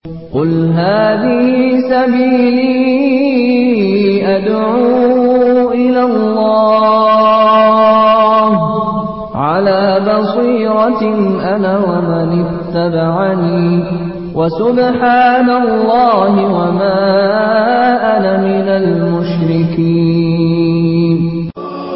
قل هذه سبيلي أدعو إلى الله على بصيرة أنا ومن اتبعني وسبحان الله وما أنا من المشركين.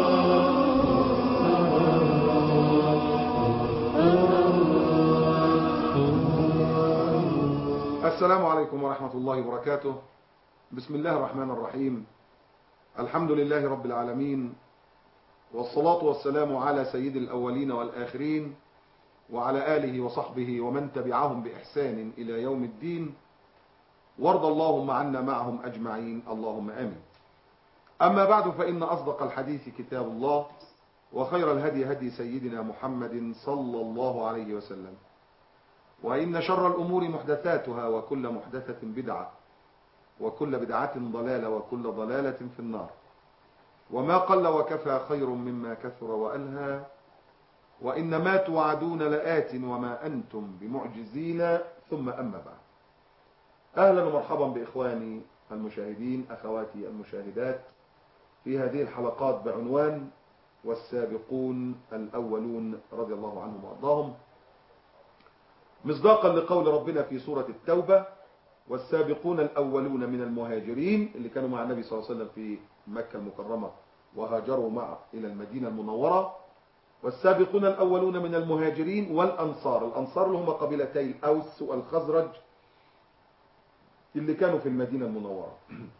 السلام عليكم ورحمة الله وبركاته. بسم الله الرحمن الرحيم. الحمد لله رب العالمين، والصلاة والسلام على سيد الأولين والآخرين وعلى آله وصحبه ومن تبعهم بإحسان إلى يوم الدين، وارض اللهم عنا معهم أجمعين اللهم آمين. أما بعد، فإن أصدق الحديث كتاب الله، وخير الهدي هدي سيدنا محمد صلى الله عليه وسلم، وإن شر الأمور محدثاتها، وكل محدثة بدعة، وكل بدعة ضلالة، وكل ضلالة في النار. وما قل وكفى خير مما كثر وألهى، وإن ما توعدون لآت وما أنتم بمعجزين. ثم أما بعد، أهلا ومرحبا بإخواني المشاهدين، أخواتي المشاهدات، في هذه الحلقات بعنوان والسابقون الأولون رضي الله عنهم وأرضاهم، مصداقا لقول ربنا في سورة التوبة: والسابقون الأولون من المهاجرين، اللي كانوا مع النبي صلى الله عليه وسلم في مكة المكرمة وهاجروا معه إلى المدينة المنورة. والسابقون الأولون من المهاجرين والأنصار، الأنصار اللي هم قبيلتي الأوس والخزرج اللي كانوا في المدينة المنورة.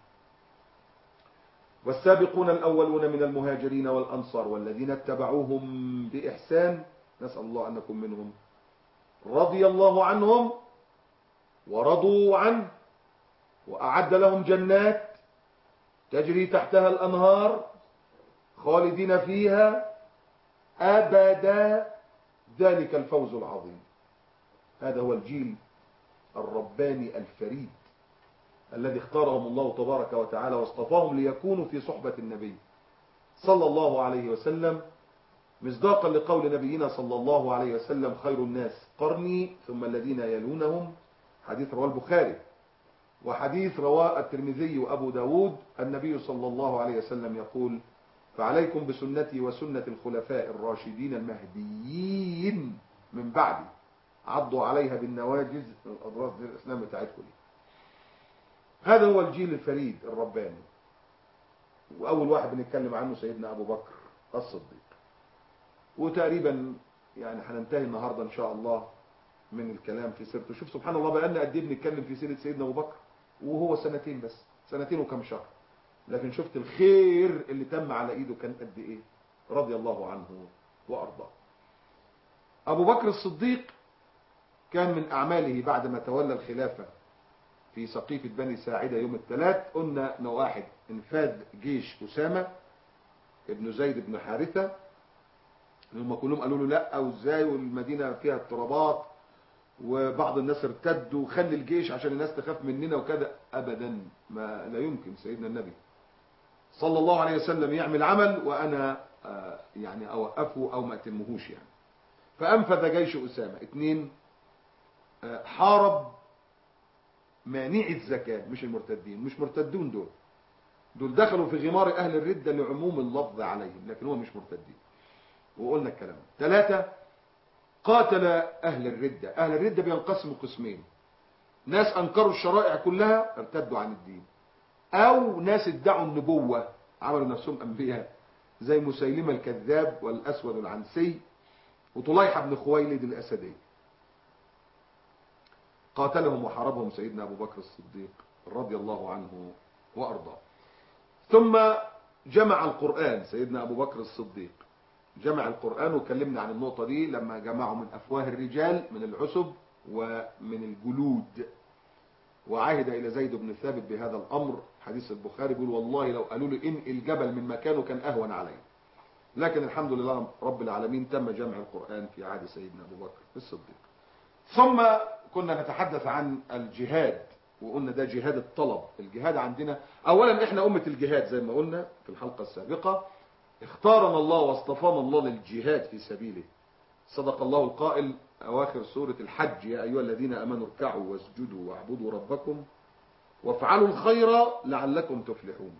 والسابقون الأولون من المهاجرين والأنصار والذين اتبعوهم بإحسان، نسأل الله أن نكون منهم، رضي الله عنهم ورضوا عنه، وأعد لهم جنات تجري تحتها الأنهار خالدين فيها أبدا، ذلك الفوز العظيم. هذا هو الجيل الرباني الفريد الذي اختارهم الله تبارك وتعالى واصطفاهم ليكونوا في صحبة النبي صلى الله عليه وسلم، مصداقا لقول نبينا صلى الله عليه وسلم: خير الناس قرني ثم الذين يلونهم. حديث رواه البخاري، وحديث رواه الترمذي وأبو داود. النبي صلى الله عليه وسلم يقول: فعليكم بسنتي وسنة الخلفاء الراشدين المهديين من بعدي، عضوا عليها بالنواجذ، الأضراس دي الإسلام بتاعتكم دي. هذا هو الجيل الفريد الرباني، وأول واحد بنتكلم عنه سيدنا أبو بكر الصديق. وتقريبا يعني هننتهي النهاردة إن شاء الله من الكلام في سيرته. شوف سبحان الله، بقالنا قد ايه بنتكلم في سيرة سيدنا أبو بكر، وهو سنتين بس، سنتين وكم شهر، لكن شفت الخير اللي تم على ايده كان قد ايه، رضي الله عنه وارضاه. ابو بكر الصديق كان من اعماله بعد ما تولى الخلافة في سقيفة بني ساعدة يوم الثلاث، قلنا ان واحد انفاذ جيش أسامة ابن زيد بن حارثة، هم كلهم قالوا له لا وازاي والمدينة فيها اضطرابات وبعض الناس ارتدوا، خلي الجيش عشان الناس تخاف مننا وكذا. ابدا، ما لا يمكن سيدنا النبي صلى الله عليه وسلم يعمل عمل وانا يعني اوقفه او ما اتمهوش يعني. فانفذ جيش أسامة. اثنين، حارب مانعي الزكاة، مش المرتدين، مش مرتدون، دول دخلوا في غمار اهل الردة لعموم اللفظ عليهم، لكن هو مش مرتدين، وقلنا الكلام. ثلاثة، قاتل أهل الردة. أهل الردة بينقسموا قسمين: ناس أنكروا الشرائع كلها ارتدوا عن الدين، أو ناس ادعوا النبوة عملوا نفسهم أنبياء زي مسيلمة الكذاب والأسود العنسي وطليحة بن خويلد الأسدي. قاتلهم وحاربهم سيدنا أبو بكر الصديق رضي الله عنه وأرضاه. ثم جمع القرآن. سيدنا أبو بكر الصديق جمع القرآن، وكلمنا عن النقطة دي لما جمعوا من أفواه الرجال من العسب ومن الجلود، وعهد إلى زيد بن ثابت بهذا الأمر. حديث البخاري بيقول: والله لو قالوا لي إن الجبل من مكانه كان أهون علي، لكن الحمد لله رب العالمين تم جمع القرآن في عهد سيدنا أبو بكر الصديق. ثم كنا نتحدث عن الجهاد، وقلنا ده جهاد الطلب. الجهاد عندنا أولا إحنا أمة الجهاد زي ما قلنا في الحلقة السابقة، اختارنا الله واصطفانا الله للجهاد في سبيله. صدق الله القائل: أواخر سورة الحج: يا أيها الذين آمنوا اركعوا واسجدوا واعبدوا ربكم وافعلوا الخير لعلكم تفلحون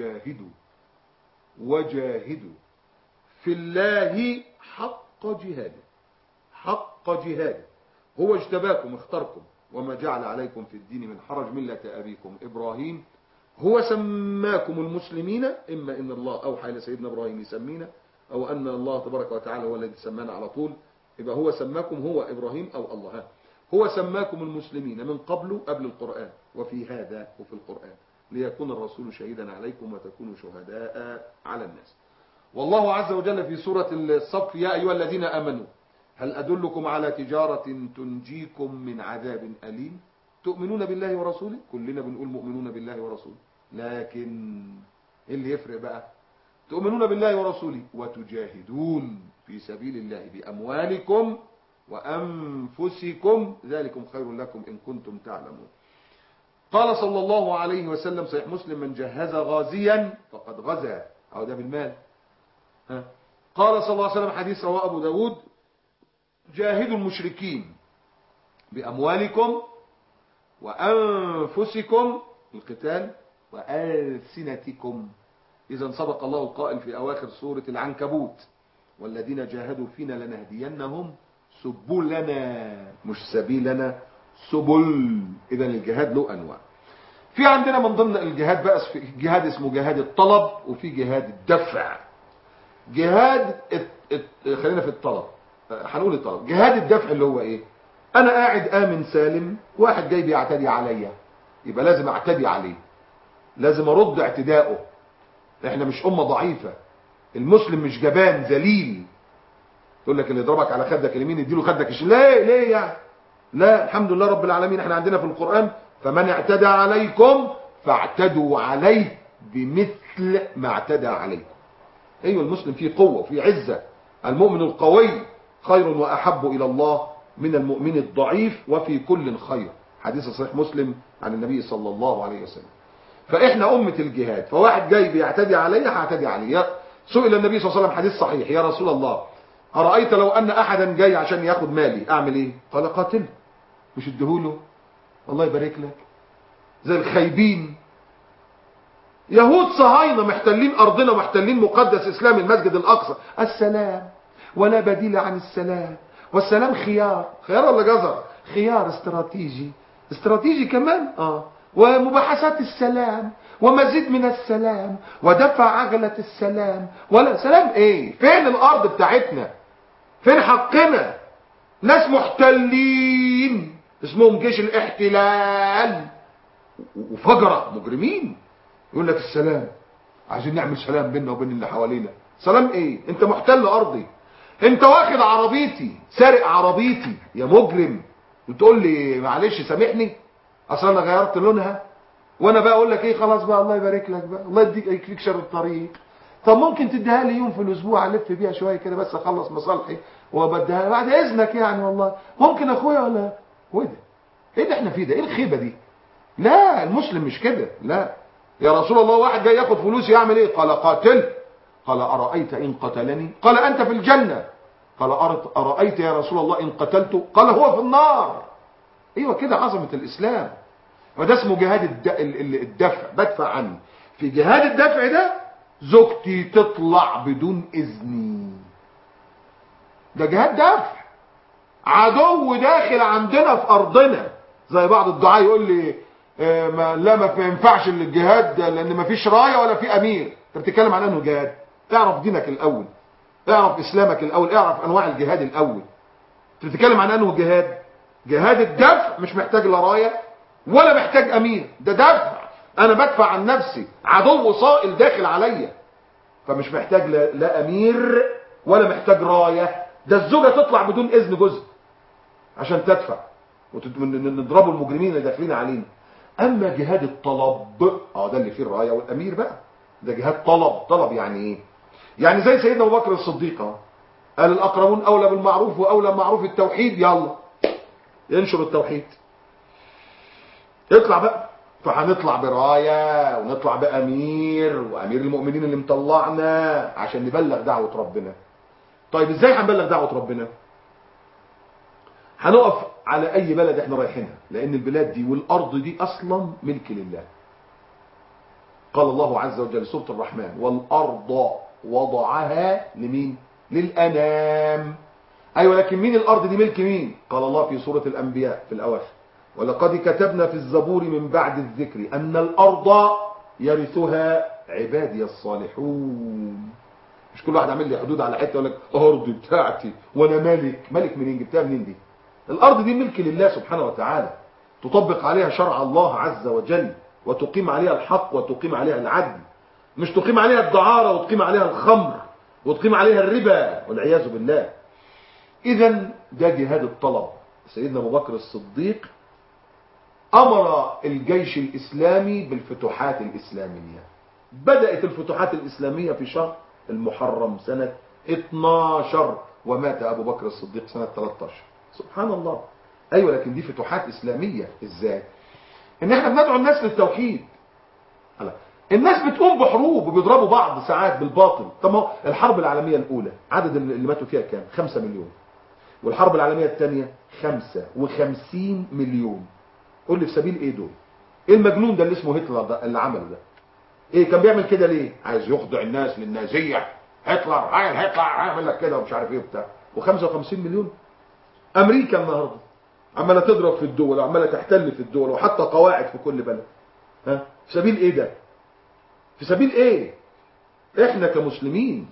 وجاهدوا في الله حق جهاده هو اجتباكم اختاركم وما جعل عليكم في الدين من حرج ملة أبيكم إبراهيم هو سماكم المسلمين. إما إن الله أوحى إلى سيدنا إبراهيم يسمينا، أو أن الله تبارك وتعالى هو الذي سمانا على طول. يبقى هو سماكم، هو إبراهيم أو الله، هو سماكم المسلمين من قبل قبل القرآن وفي هذا وفي القرآن ليكون الرسول شهيدا عليكم وتكونوا شهداء على الناس. والله عز وجل في سورة الصف: يا أيها الذين آمنوا هل أدلكم على تجارة تنجيكم من عذاب أليم تؤمنون بالله ورسوله. كلنا بنقول مؤمنون بالله ورسوله، لكن إيه اللي يفرق بقى؟ تؤمنون بالله ورسوله وتجاهدون في سبيل الله بأموالكم وأنفسكم ذلكم خير لكم إن كنتم تعلمون. قال صلى الله عليه وسلم صحيح مسلم: من جهز غازيا فقد غزا، أو ده بالمال. قال صلى الله عليه وسلم حديث رواه أبو داود: جاهدوا المشركين بأموالكم وأنفسكم القتال وألسنتكم. إذا سبق الله القائل في أواخر سورة العنكبوت: والذين جاهدوا فينا لنهدينهم سبلنا، مش سبيلنا، سبل. إذا الجهاد له أنواع. في عندنا من ضمن الجهاد بقى جهاد اسمه جهاد الطلب، وفي جهاد الدفع. جهاد خلينا في الطلب، هنقول الطلب. جهاد الدفع اللي هو ايه؟ انا قاعد امن سالم، واحد جاي بيعتدي عليا، يبقى لازم اعتدي عليه، لازم ارد اعتداؤه. احنا مش امه ضعيفه، المسلم مش جبان ذليل تقول لك اللي يضربك على خدك اليمين اديله خدك ليه يعني؟ لا، الحمد لله رب العالمين. احنا عندنا في القرآن: فمن اعتدى عليكم فاعتدوا عليه بمثل ما اعتدى عليكم. ايوه، المسلم فيه قوة وفيه عزة. المؤمن القوي خير وأحب إلى الله من المؤمن الضعيف وفي كل خير. حديث صحيح مسلم عن النبي صلى الله عليه وسلم. فإحنا أمة الجهاد، فواحد جاي بيعتدي علي هعتدي عليه. سئل النبي صلى الله عليه وسلم حديث صحيح: يا رسول الله أرأيت لو أن أحدا جاي عشان ياخد مالي أعمل إيه؟ قال: قاتله، مش اديهوله، الله يبارك لك. زي الخايبين يهود صهاينة محتلين أرضنا ومحتلين مقدس إسلام المسجد الأقصى. السلام ولا بديل عن السلام، والسلام خيار ولا جزر؟ خيار استراتيجي كمان. ومباحثات السلام ومزيد من السلام ودفع عجلة السلام. ولا سلام ايه؟ فين الأرض بتاعتنا؟ فين حقنا؟ ناس محتلين اسمهم جيش الاحتلال وفجرة مجرمين يقول لك السلام، عايزين نعمل سلام بيننا وبين اللي حوالينا. سلام ايه؟ انت محتل ارضي، انت واخد عربيتي، سارق عربيتي يا مجرم، وتقول لي معلش سامحني اصل انا غيرت لونها، وانا بقى اقول لك ايه؟ خلاص بقى الله يبارك لك بقى، الله يكفيك شر الطريق. طب ممكن تديها لي يوم في الاسبوع الف بيها شويه كده بس اخلص مصالحي وبديها بعد اذنك يعني، والله ممكن اخويا ولا وده ايه اللي احنا فيه ده؟ ايه الخيبه دي؟ لا، المسلم مش كده. لا يا رسول الله، واحد جاي ياخد فلوس يعمل ايه؟ قال: قاتل. قال: أرأيت إن قتلني؟ قال: أنت في الجنة. قال: أرأيت يا رسول الله إن قتلته؟ قال: هو في النار. ايوه كده عظمة الإسلام. وده اسمه جهاد الدفع، بدفع عنه. في جهاد الدفع ده زوجتي تطلع بدون إذني، ده جهاد دفع. عدو داخل عندنا في أرضنا، زي بعض الدعاء يقول لي ما ينفعش الجهاد لأن ما فيش راية ولا في أمير. انت بتتكلم عن أنه جهاد؟ اعرف دينك الأول، اعرف إسلامك الأول، اعرف أنواع الجهاد الأول. انت بتتكلم عن أنه جهاد الدفع مش محتاج لا راية ولا محتاج أمير، ده دفع. أنا بدفع عن نفسي، عدو صائل داخل عليا، فمش محتاج لا أمير ولا محتاج راية. ده الزوجة تطلع بدون إذن جزء عشان تدفع ونضربوا المجرمين اللي داخلين علينا. اما جهاد الطلب ده اللي فيه الرايه والامير بقى، ده جهاد طلب. يعني ايه؟ يعني زي سيدنا ابو بكر الصديق قال: الاقربون اولى بالمعروف واولى معروف التوحيد، يلا ينشر التوحيد، اطلع بقى. فهنطلع برايه ونطلع بامير، وامير المؤمنين اللي مطلعنا عشان نبلغ دعوه ربنا. طيب ازاي هنبلغ دعوه ربنا؟ هنقف على اي بلد احنا رايحينها، لان البلاد دي والارض دي اصلا ملك لله. قال الله عز وجل سورة الرحمن: والارض وضعها لمين؟ للانام. ايوه، لكن مين الارض دي؟ ملك مين؟ قال الله في سورة الانبياء في الاواخر: ولقد كتبنا في الزبور من بعد الذكر ان الارض يرثها عبادي الصالحون. مش كل واحد عامل لي حدود على حته يقول لك ارض بتاعتي وانا ملك. ملك منين؟ جبتها منين دي؟ الارض دي ملك لله سبحانه وتعالى، تطبق عليها شرع الله عز وجل، وتقيم عليها الحق وتقيم عليها العدل، مش تقيم عليها الدعارة وتقيم عليها الخمر وتقيم عليها الربا والعياذ بالله. اذا ده جهاد الطلب. سيدنا ابو بكر الصديق امر الجيش الاسلامي بالفتوحات الاسلامية. بدأت الفتوحات الاسلامية في شهر المحرم سنة 12، ومات ابو بكر الصديق سنة 13. سبحان الله. ايوه، لكن دي فتوحات اسلامية ازاي؟ ان احنا بندعو الناس للتوحيد. الناس بتقوم بحروب وبيضربوا بعض ساعات بالباطل. طب الحرب العالمية الاولى عدد اللي ماتوا فيها كام؟ 5 مليون. والحرب العالمية الثانية 55 مليون. قول لي في سبيل ايه دول؟ ايه المجنون ده اللي اسمه هتلر ده اللي عمله ده؟ ايه كان بيعمل كده ليه؟ عايز يخضع الناس للنازية. هتلر هيعمل لك كده ومش عارف ايه وبتاع. و55 مليون. امريكا النهارده عماله تضرب في الدول وعماله تحتل في الدول وحتى قواعد في كل بلد. ها؟ في سبيل ايه ده؟ في سبيل ايه؟ احنا كمسلمين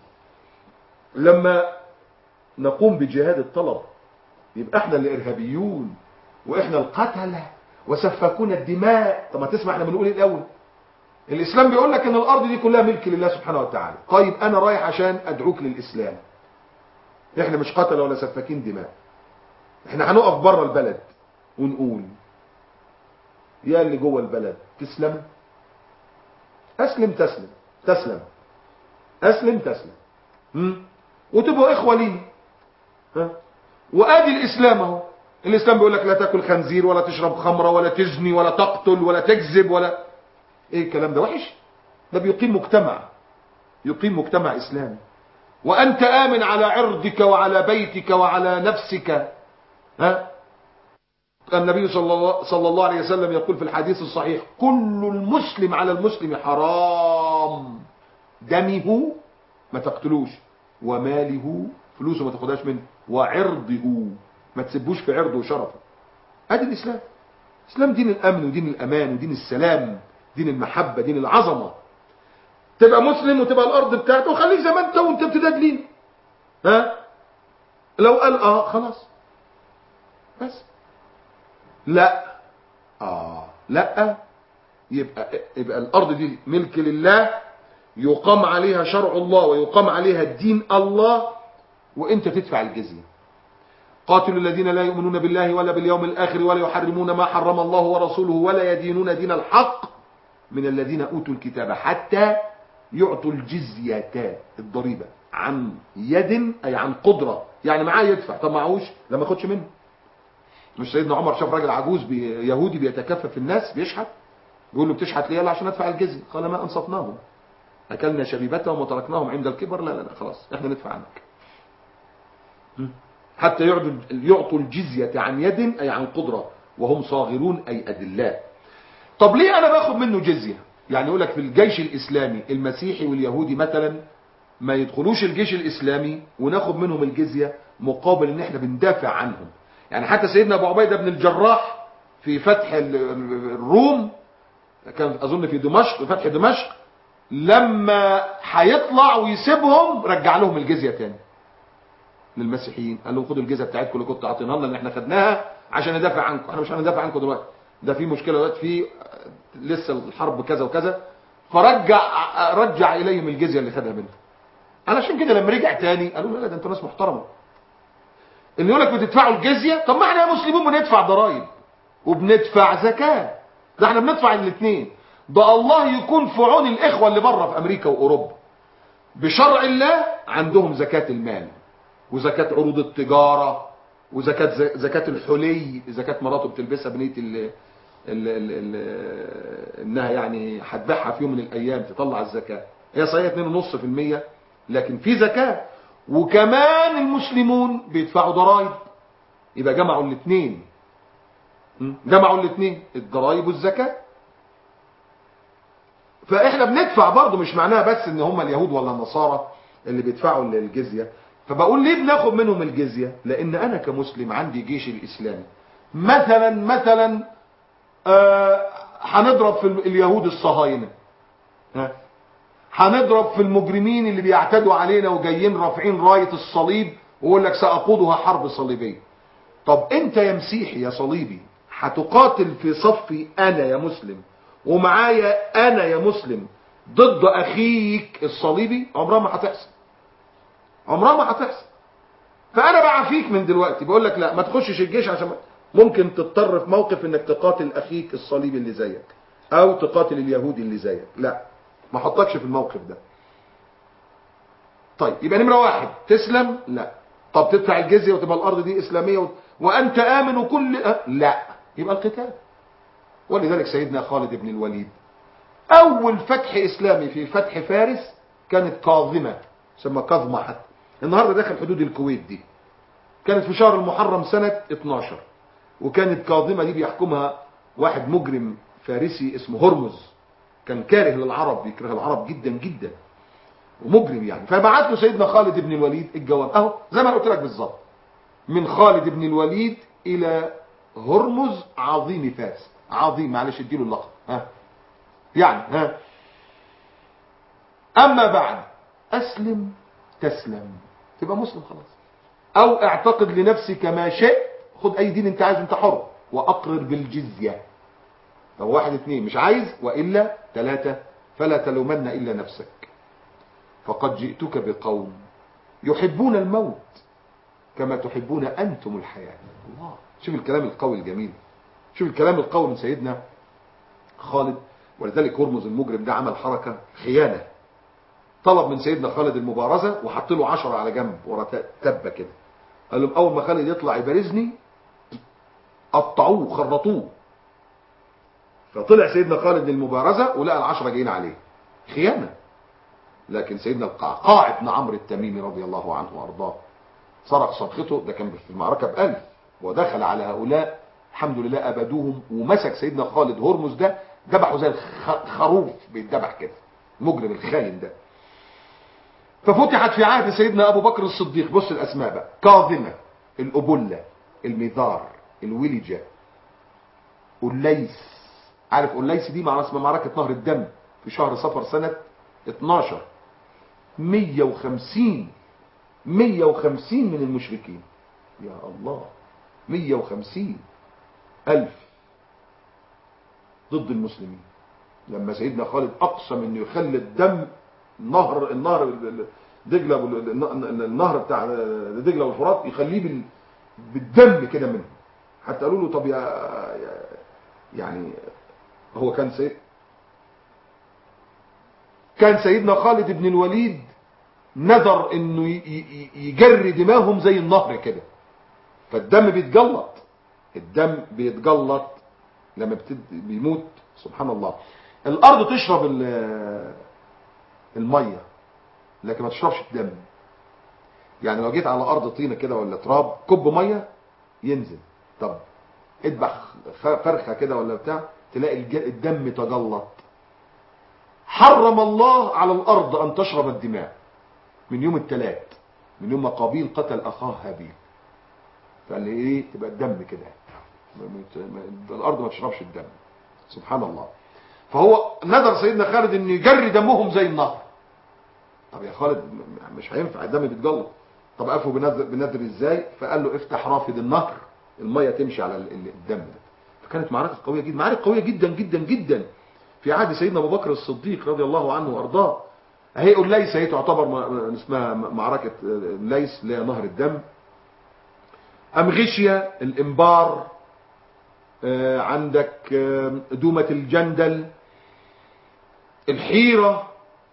لما نقوم بجهاد الطلب يبقى احنا الارهابيون واحنا القتله وسفاكون الدماء. طب ما تسمع احنا بنقول ايه الاول؟ الاسلام بيقول لك ان الارض دي كلها ملك لله سبحانه وتعالى. طيب انا رايح عشان ادعوك للاسلام. احنا مش قتله ولا سفاكين دماء. احنا هنقف بره البلد ونقول: يا اللي جوه البلد تسلم؟ اسلم تسلم، تسلم اسلم تسلم، وتبقوا اخوه لينا. وادي الاسلام اهو. الاسلام بيقول لك لا تاكل خنزير ولا تشرب خمره ولا تزني ولا تقتل ولا تكذب ولا ايه الكلام ده؟ وحش. ده بيقيم مجتمع، يقيم مجتمع اسلامي. وانت امن على عرضك وعلى بيتك وعلى نفسك. النبي صلى الله عليه وسلم يقول في الحديث الصحيح: كل المسلم على المسلم حرام، دمه ما تقتلوش، وماله فلوسه ما تاخدهاش منه، وعرضه ما تسبوش في عرضه وشرفه. ادي الاسلام. الاسلام دين الامن ودين الامان ودين السلام، دين المحبه، دين العظمه. تبقى مسلم وتبقى الارض بتاعته وخليك زي ما انت وانت امتداد لينا. لو قال خلاص بس. لا لا، يبقى الارض دي ملك لله، يقام عليها شرع الله ويقام عليها دين الله، وانت تدفع الجزية. قاتلوا الذين لا يؤمنون بالله ولا باليوم الاخر ولا يحرمون ما حرم الله ورسوله ولا يدينون دين الحق من الذين اوتوا الكتاب حتى يعطوا الجزية، الضريبة، عن يد، اي عن قدرة. يعني معاه يدفع، طب معهوش لما ياخدش منه. مش سيدنا عمر شاف راجل عجوز يهودي بيتكفف الناس بيشحت، بيقول له بتشحت ليه؟ عشان ادفع الجزية. قال: ما انصفناهم، اكلنا شبيبتهم وتركناهم عند الكبر. لا خلاص احنا ندفع عنك. حتى يعطوا الجزية عن يد، اي عن قدرة، وهم صاغرون اي ادلاء. طب ليه انا باخد منه جزية؟ يعني يقول لك في الجيش الاسلامي المسيحي واليهودي مثلا ما يدخلوش الجيش الاسلامي وناخد منهم الجزية مقابل ان احنا بندافع عنهم. يعني حتى سيدنا ابو عبيدة بن الجراح في فتح الروم، كان اظن في دمشق، فتح دمشق، لما هيطلع ويسيبهم رجع لهم الجزية تاني للمسيحيين. قال لهم: خدوا الجزية بتاعتكم اللي كنتوا عاطينها لنا، اللي احنا خدناها عشان ندافع عنكم. احنا مش هندافع عنكم دلوقتي، ده في مشكلة دلوقتي، في لسه الحرب كذا وكذا. رجع اليهم الجزية اللي خدها منهم. علشان كده لما رجع تاني قالوا: لا ده انتوا ناس محترمة. اللي يقول لك بتدفعوا الجزية، طب ما احنا يا مسلمين بندفع ضرائب وبندفع زكاة، ده احنا بندفع الاثنين. ده الله يكون في عون الاخوة اللي بره في امريكا واوروبا. بشرع الله عندهم زكاة المال وزكاة عروض التجارة وزكاة الحلي، زكاة مراته بتلبسها بنية انها يعني هتبيعها في يوم من الايام تطلع الزكاة. هي صحيح 2.5%، لكن في زكاة. وكمان المسلمون بيدفعوا ضرائب. يبقى جمعوا الاثنين، جمعوا الاثنين، الضرائب والزكاة. فاحنا بندفع برضه، مش معناها بس ان هم اليهود ولا النصارى اللي بيدفعوا الجزية. فبقول ليه بناخد منهم الجزية؟ لان انا كمسلم عندي جيش الاسلامي، مثلا هنضرب في اليهود الصهاينة، هنضرب في المجرمين اللي بيعتدوا علينا وجايين رافعين راية الصليب ويقول لك سأقودها حرب صليبية. طب انت يا مسيحي يا صليبي هتقاتل في صفي انا يا مسلم ومعايا انا يا مسلم ضد اخيك الصليبي؟ عمرها ما هتحصل، عمرها ما هتحصل. فانا بعافيك من دلوقتي، بقول لك لا، ما تخشش الجيش، عشان ممكن تضطر في موقف انك تقاتل اخيك الصليبي اللي زيك او تقاتل اليهودي اللي زيك. لا، ما حطكش في الموقف ده. طيب يبقى نمرة واحد تسلم؟ لا. طب تدفع الجزية وتبقى الارض دي اسلامية وانت امن وكل لا، يبقى القتال. ولذلك سيدنا خالد بن الوليد اول فتح اسلامي في فتح فارس كانت كاظمة، سمى كاظمة حتى، النهاردة داخل حدود الكويت دي، كانت في شهر المحرم سنة 12، وكانت كاظمة دي بيحكمها واحد مجرم فارسي اسمه هرمز، كان كاره للعرب، بيكره العرب جدا جدا ومجرم يعني. فبعت له سيدنا خالد بن الوليد الجواب اهو زي ما قلت لك بالظبط، من خالد بن الوليد الى هرمز عظيم فارس، عظيم معلش اديله اللقب يعني اما بعد اسلم تسلم، تبقى مسلم خلاص، او اعتقد لنفسك ما شئت، خد اي دين انت عايزه انت حر، واقرر بالجزية. طب واحد اتنين مش عايز، والا ثلاثة فلا تلومن الا نفسك، فقد جئتك بقوم يحبون الموت كما تحبون انتم الحياة. الله، شوف الكلام القوي الجميل، شوف الكلام القوي من سيدنا خالد. ولذلك هرمز المجرم ده عمل حركة خيانة، طلب من سيدنا خالد المبارزة وحط له 10 على جنب ورا تبة كده، قال لهم اول ما خالد يطلع يبارزني قطعوه خرطوه. فطلع سيدنا خالد للمبارزة ولقى ال10 جايين عليه، خيانة. لكن سيدنا القعقاع بن عمرو التميمي رضي الله عنه وارضاه صرخ صرخته، ده كان في المعركة ب1000 ودخل على هؤلاء، الحمد لله ابدوهم، ومسك سيدنا خالد هرمز ده ذبحه زي الخروف بيتذبح كده، المجرم الخاين ده. ففتحت في عهد سيدنا ابو بكر الصديق، بص الاسماء بقى، كاظمة، الابلة، الميذار، الولجة، الليث. عارف الليث دي مع اسمها معركة نهر الدم في شهر صفر سنة 12، 150 من المشركين، يا الله، 150 ألف ضد المسلمين. لما سيدنا خالد أقسم أنه يخلي الدم النهر دجلة، النهر بتاع دجلة والفرات يخليه بالدم كده منه، حتى قالوا له طب يعني هو كان سيدنا خالد بن الوليد نذر انه يجري دماهم زي النهر كده، فالدم بيتجلط، الدم بيتجلط لما بيموت. سبحان الله، الارض تشرب المية لكن ما تشربش الدم. يعني لو جيت على ارض طينة كده ولا تراب، كب مية ينزل، طب اذبح فرخة كده ولا بتاع، تلاقي الدم تجلط. حرم الله على الارض ان تشرب الدماء من يوم الثلاث، من يوم ما قابيل قتل اخاه هابيل، فقال لي ايه، تبقى الدم كده، الارض ما تشربش الدم. سبحان الله. فهو نذر سيدنا خالد انه يجري دمهم زي النهر. طب يا خالد مش هينفع، الدم بيتجلط. طب قفوا بنذر ازاي؟ فقال له افتح رافد النهر، الميه تمشي على الدم ده. فكانت معركه قويه جدا، معركه قويه جدا جدا جدا في عهد سيدنا ابو بكر الصديق رضي الله عنه وارضاه. اهي الليث هي تعتبر اسمها معركه الليث اللي هي نهر الدم. امغشيا، الانبار، عندك دومة الجندل، الحيرة،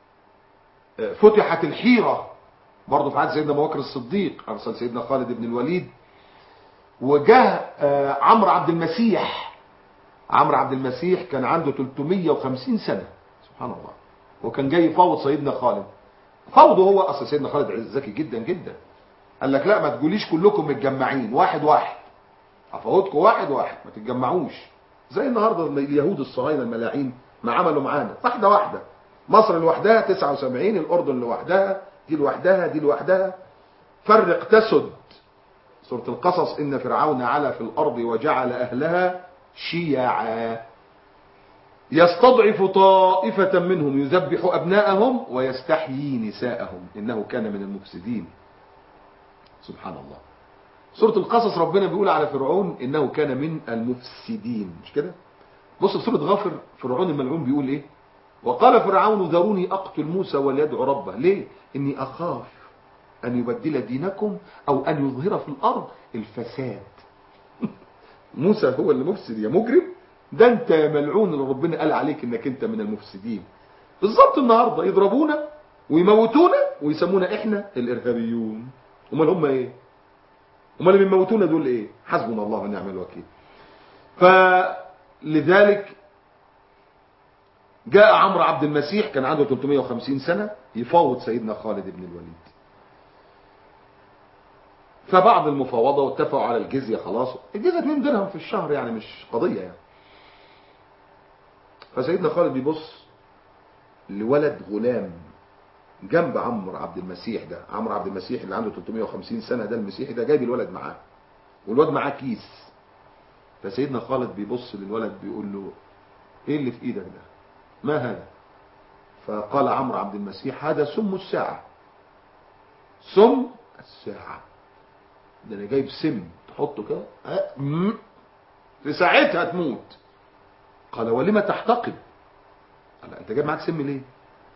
فتحت الحيرة برضه في عهد سيدنا ابو بكر الصديق، ارسل سيدنا خالد بن الوليد. وجاء عمرو عبد المسيح، عمرو عبد المسيح كان عنده 350 سنة، سبحان الله، وكان جاي يفاوض سيدنا خالد. فوضه هو، اصل سيدنا خالد ذكي جدا جدا، قال لك لا ما تقوليش كلكم متجمعين، واحد واحد، افوتكم واحد واحد، ما تتجمعوش زي النهارده اليهود الصهاينه الملاعين ما عملوا معانا، واحده واحده. مصر لوحدها 79، الاردن لوحدها، دي لوحدها، دي لوحدها. فرق تسد. سورة القصص: إن فرعون علا في الأرض وجعل أهلها شيعا يستضعف طائفة منهم يذبح أبناءهم ويستحيي نساءهم إنه كان من المفسدين. سبحان الله. سورة القصص ربنا بيقول على فرعون إنه كان من المفسدين، مش كده؟ بص في سورة غافر فرعون الملعون بيقول إيه؟ وقال فرعون ذروني أقتل موسى وليدعو ربه. ليه؟ إني أخاف أن يبدل دينكم أو أن يظهر في الأرض الفساد. موسى هو اللي مفسد يا مجرم؟ ده أنت يا ملعون اللي ربنا قال عليك إنك أنت من المفسدين. بالظبط النهاردة يضربونا ويموتونا ويسمونا إحنا الإرهابيون. أمال هم إيه؟ أمال اللي بيموتونا دول إيه؟ حسبنا الله ونعم الوكيل. فلذلك جاء عمرو عبد المسيح كان عنده 350 سنة يفاوض سيدنا خالد بن الوليد. فبعض المفاوضة واتفقوا على الجزية. خلاص الجزية 2 درهم في الشهر، يعني مش قضية يعني. فسيدنا خالد بيبص لولد غلام جنب عمرو عبد المسيح ده. عمرو عبد المسيح اللي عنده 350 سنة ده المسيحي ده جايب الولد معاه، والولد معاه كيس. فسيدنا خالد بيبص للولد بيقول له ايه اللي في ايدك ده؟ ما هذا؟ فقال عمرو عبد المسيح هذا سم الساعة. سم الساعة ده انا جايب سم تحطه كده في ساعتها تموت. قال ولما تحتقب؟ قال انت جايب معاك سم ليه؟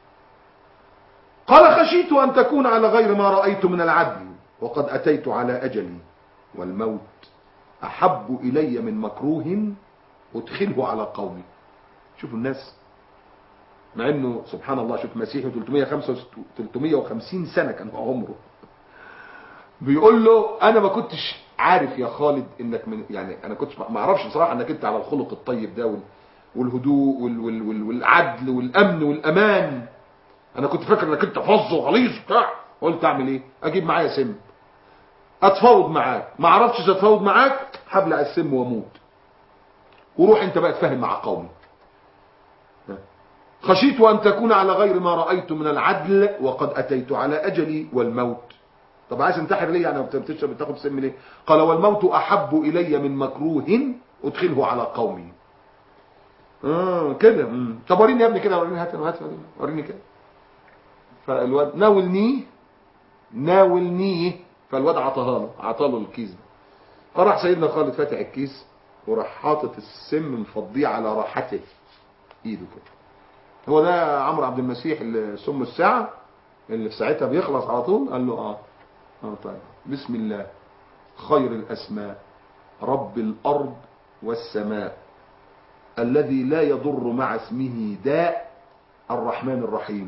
قال خشيت ان تكون على غير ما رأيت من العدل وقد اتيت على اجلي والموت احب الي من مكروه ادخله على قومي. شوفوا الناس، مع انه سبحان الله شوف مسيحي 350 سنة كان عمره، بيقول له انا ما كنتش عارف يا خالد انك من، يعني انا كنتش ما اعرفش بصراحه انك انت على الخلق الطيب ده والهدوء والعدل والامن والامان. انا كنت فاكر انك انت فظ وغليظ بتاع. قلت اعمل ايه؟ اجيب معايا سم اتفاوض معاك، ما اعرفش اتفاوض معاك هبلع السم واموت، وروح انت بقى تفهم مع قومي. خشيت ان تكون على غير ما رايت من العدل وقد اتيت على اجلي والموت. طب عايز انتحر ليه يعني؟ بتشرب بتاخد سم ليه؟ قال والموت احب الي من مكروه ادخله على قومي. كده. طب وريني يا ابني كده، وريني، هات وريني كده. فالواد ناولني. فالواد عطاله الكيس ده. فراح سيدنا خالد فاتح الكيس وراح حاطط السم مفضيه على راحته ايده كده. هو ده عمرو عبد المسيح اللي سم الساعه اللي في ساعتها بيخلص على طول. قال له طيب بسم الله خير الأسماء رب الأرض والسماء الذي لا يضر مع اسمه داء الرحمن الرحيم.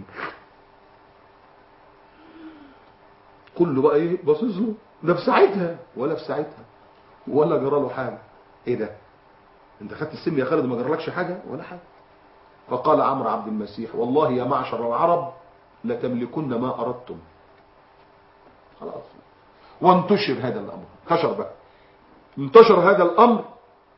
كله بقى ايه باصص له، لا في ساعتها ولا في ساعتها ولا جرى له حاجه. ايه ده؟ انت خدت السم يا خالد ما جرالكش حاجه ولا حاجه؟ فقال عمرو عبد المسيح والله يا معشر العرب لتملكن ما اردتم. خلاص. وانتشر هذا الامر. انتشر هذا الامر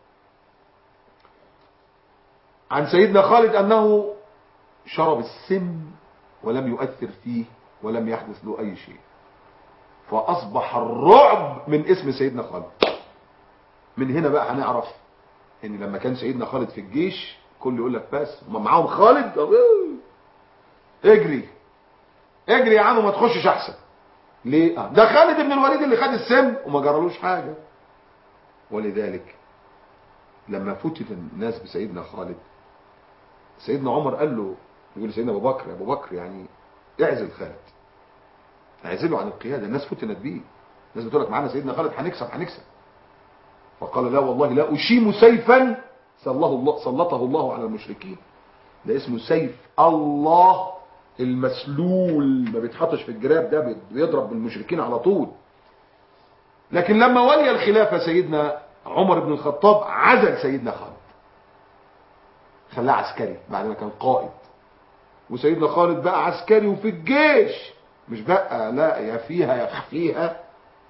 عن سيدنا خالد انه شرب السم ولم يؤثر فيه ولم يحدث له اي شيء. فاصبح الرعب من اسم سيدنا خالد. من هنا بقى هنعرف ان لما كان سيدنا خالد في الجيش كل يقول لك بس هم معاهم خالد اجري يا عم ما تخشش احسن. ليه؟ ده خالد بن الوليد اللي خد السم وما جرالوش حاجه. ولذلك لما فتن الناس بسيدنا خالد سيدنا عمر قال له، يقول سيدنا ابو بكر يعني اعزل خالد، اعزله عن القياده، الناس فتنت بيه، الناس بتقول لك معانا سيدنا خالد هنكسب. فقال لا والله لا اشيم سيفا سلطه الله على المشركين. ده اسمه سيف الله المسلول، ما بيتحطش في الجراب، ده بيضرب بالمشركين على طول. لكن لما ولي الخلافه سيدنا عمر بن الخطاب عزل سيدنا خالد، خلاه عسكري بعد ما كان قائد. وسيدنا خالد بقى عسكري وفي الجيش، مش بقى لا يا فيها يا خفيها،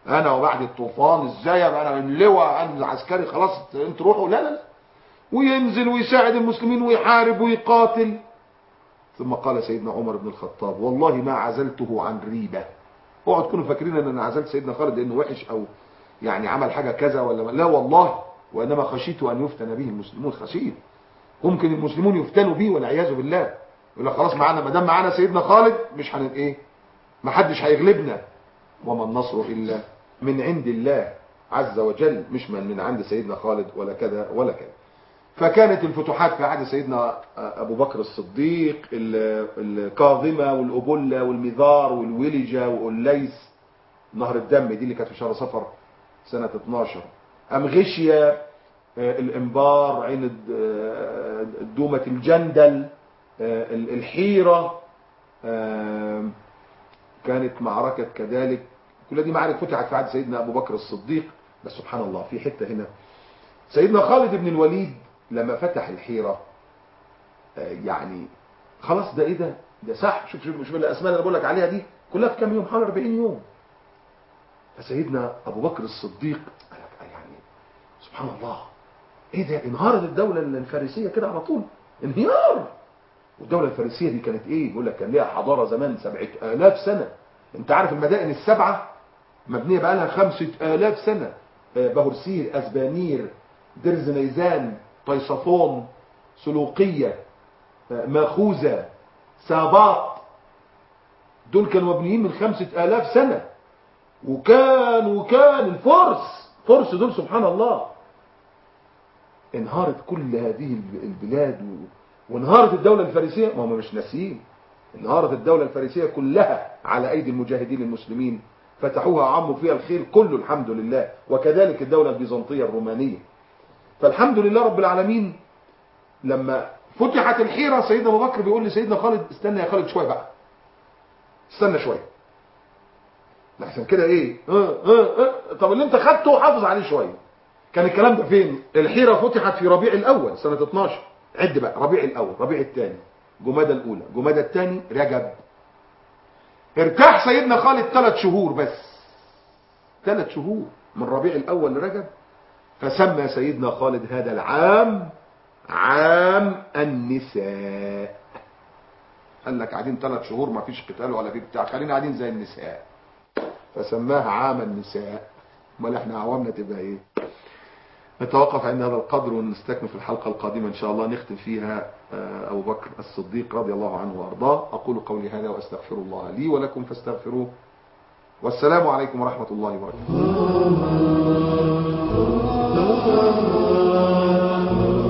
انا وبعد الطوفان ازاي ابقى انا من لواء انا عسكري خلاص انتوا روحوا، لا لا لا، وينزل ويساعد المسلمين ويحارب ويقاتل. ثم قال سيدنا عمر بن الخطاب والله ما عزلته عن ريبة. اوعوا تكونوا فاكرين ان انا عزلت سيدنا خالد لانه وحش او يعني عمل حاجة كذا ولا لا، والله، وانما خشيت ان يفتن به المسلمون. خشيت ممكن المسلمون يفتنوا به والعياذ بالله، يقول لك خلاص معانا ما دام معانا سيدنا خالد مش ايه، ما حدش هيغلبنا. وما النصر الا من عند الله عز وجل، مش من عند سيدنا خالد ولا كذا ولا كذا. فكانت الفتوحات في عهد سيدنا ابو بكر الصديق، الكاظمه والابله والمذار والولجه والليس، نهر الدم دي اللي كانت في شهر صفر سنه 12، امغشيه، الانبار، عين دومه الجندل، الحيره، كانت معركه كذلك. كل دي معارك فتحت في عهد سيدنا ابو بكر الصديق. بس سبحان الله في حته هنا، سيدنا خالد بن الوليد لما فتح الحيرة يعني خلاص ده ايه ده صح، شوف الاسماء اللي انا بقول لك عليها دي كلها في كام يوم، حوالي 40 يوم. فسيدنا ابو بكر الصديق قال لك يعني سبحان الله ايه ده، انهارت الدولة الفارسية كده على طول، انهيار. والدولة الفارسية دي كانت ايه، بيقول لك كان ليها حضارة زمان 7000 سنة. انت عارف المدائن السبعة مبنية بقى لها 5000 سنة، بهرسير، اسبانير، درز نيزان، طيصفون، سلوقية، ماخوذة، ساباط، دول كانوا مبنيين من 5000 سنة. وكان الفرس دول سبحان الله. انهارت كل هذه البلاد وانهارت الدولة الفارسية، ما هم مش ناسيين، انهارت الدولة الفارسية كلها على ايدي المجاهدين المسلمين، فتحوها عموا فيها الخير كله الحمد لله. وكذلك الدولة البيزنطية الرومانية. فالحمد لله رب العالمين لما فتحت الحيرة سيدنا ابو بكر بيقول لسيدنا خالد استنى يا خالد شوية بقى، استنى شوية لحسن كده ايه طب اللي انت خدته حافظ عليه شوية. كان الكلام ده فين؟ الحيرة فتحت في ربيع الاول سنة 12. عد بقى، ربيع الاول، ربيع الثاني، جمادى الاولى، جمادى الثاني، رجب. ارتاح سيدنا خالد 3 شهور بس، 3 شهور من ربيع الاول لرجب. فسمى سيدنا خالد هذا العام عام النساء. قال لك قاعدين 3 شهور ما فيش قتال ولا في بتاع، خلينا قاعدين زي النساء، فسماها عام النساء. امال احنا عوامنا تبقى ايه؟ نتوقف عند هذا القدر ونستكمل في الحلقة القادمة ان شاء الله، نختم فيها ابو بكر الصديق رضي الله عنه وارضاه. اقول قولي هذا واستغفر الله لي ولكم فاستغفروه، والسلام عليكم ورحمة الله وبركاته.